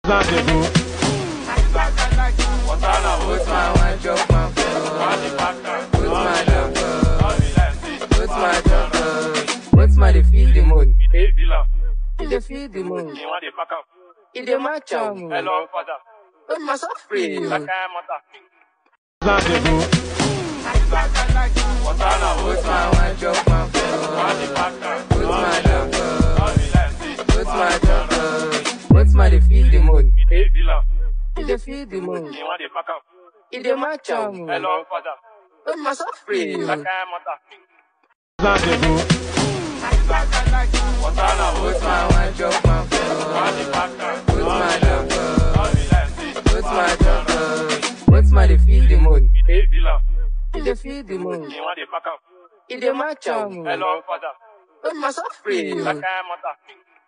Put my one drop my phone. Put my number. Put my number. Put my the feed the moon. They feed the moon. It dey match am. Hello, father. Put my soft free. Like I am mother. Put my one drop my phone. Put my number. Put my number. Put my the feed the moon. They feed the moon. It dey match am. Hello, father. Put my soft free. Like I am mother. Put my one drop my phone. Put my number. Put my number. Put my the feed the moon. They feed the moon. It dey match am. Hello, father. Put my soft free. Like I am mother.